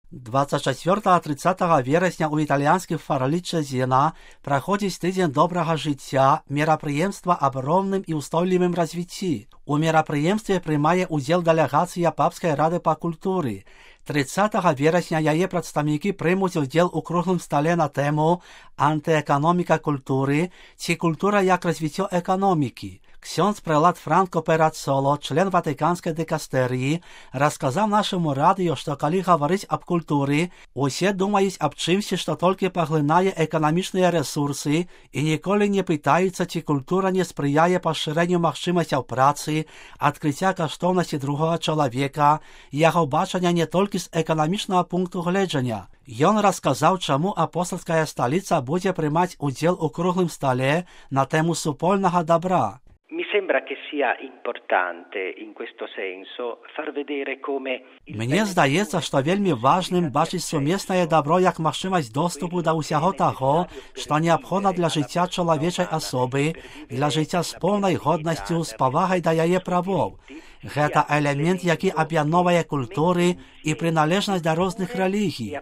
24-30 вересня у італьянських Фарліччезіна проходить тиждень доброго життя, мероприємство об ровним і устойлivим розвитті. У мероприємстві приймає уділ делегація Папської ради по культурі. 30 вересня її представники приймуть уділ у круглому столі на тему «Антиекономіка культури» чи «Культура як розвиття економіки». Ksiądz prelat Franco Perazzolo, член Ватиканської дикастерії, розказав нашому радіо, що коли говорить об культурі, усі думають об чимсь, що тільки поглинає економічні ресурси і ніколи не питаються, чи культура не сприяє поширенню можливостей праці, відкриття коштовності другого чоловіка, його бачення не тільки з економічного пункту гледження. Ён розказав, чому апостольська столиця буде приймати уділ у круглому столі на тему супольного добра. Mi sembra che sia importante in questo senso far vedere come Мені здається, що вельми важним бачити сумісне добро як можливість доступу до усього того, що необхідно для життя чоловічої особи, для життя з повною годністю, з повагою до її правов. Це елемент, який об'єднує культури і приналежність до різних релігій.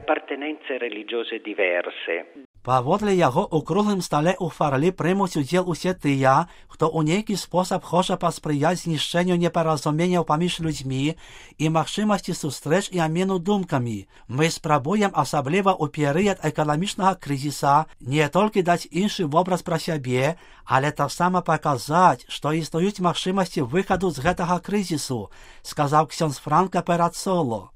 Поводле його у круглому столі у Фарлі приймуть уділ усі ті, хто у який спосіб хоче посприяти знищенню непорозуміння поміж людьми і можливості зустріч і обміну думками. Ми спробуємо особливо у період економічного кризису не тільки дати інший образ про себе, але так само показати, що існують можливості виходу з цього кризису, сказав ksiądz Franco Perazzolo.